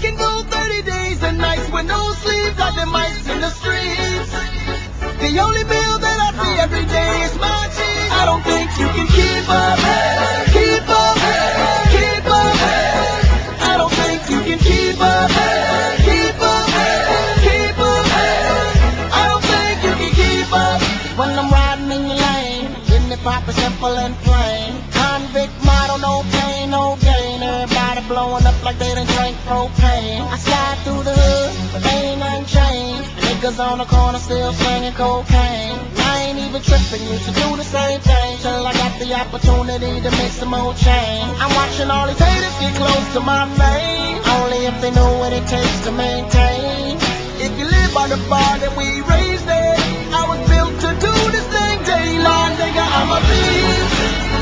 can go 30 days and nights with no sleep, got the mice in the streets. The only bill that I see every day is my cheese. I don't think you can keep up, keep up, keep up. I don't think you can keep up, keep up, keep up. I don't think you can keep up. When I'm riding in your lane, getting it poppin' simple and plain. Convict model, no pain, no gain. Everybody blowing up like they done drank propane. I slide through the hood, but they ain't nothing changed. Niggas on the corner still slinging cocaine. I ain't even tripping, used to do the same thing till I got the opportunity to make some more change. I'm watching all these haters get close to my fame, only if they know what it takes to maintain. If you live by the bar that we raised in, I was built to do this thing day long, nigga, I'm a beast.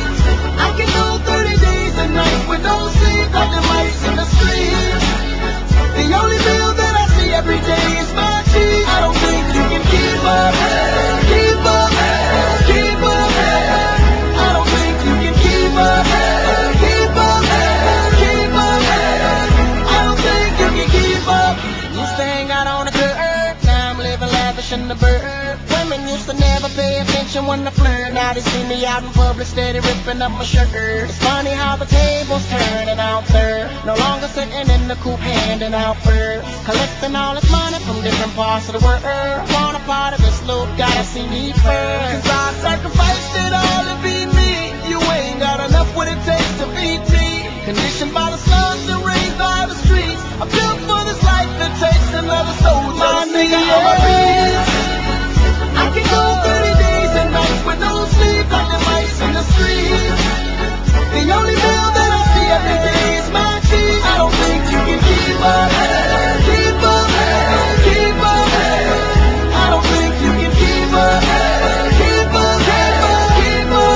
I can go 30 days and nights with no sleep, got the mice in the streets. The only bill that I see every day is my cheese. I don't think you can keep up, keep up, keep up. I don't think you can keep up, keep up, keep up. I don't think you can keep up. Used to hang out on the curb, now I'm living lavish in the bird. Women used to never pay attention when I flirt. Now they see me out in public steady ripping up my shirt. It's funny how the tables turning out there. No longer sitting in the coupe handing out furs. Collecting all this money from different parts of the world. Want a part of this loop, gotta see me first. Cause I sacrificed it all to be me. You ain't got enough what it takes to beat me. Conditioned by the slums and raised by the streets. I'm built for this life, it takes another soldier to see I'm a beast. I can go 30 days and nights with no sleep, like the mice in the streets. The only bill that I see every day is my cheese. I don't think you can keep up, keep up, keep up. I don't think you can keep up, keep up, keep up, keep up.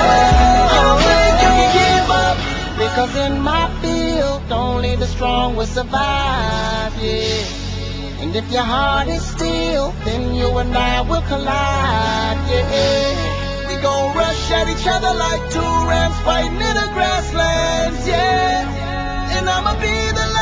I don't think you can keep up. Because in my field, only the strong will survive, yeah. And if your heart is still, then you and I will collide, yeah. We gon' rush at each other like two rams fighting in the grasslands, yeah. And I'ma be the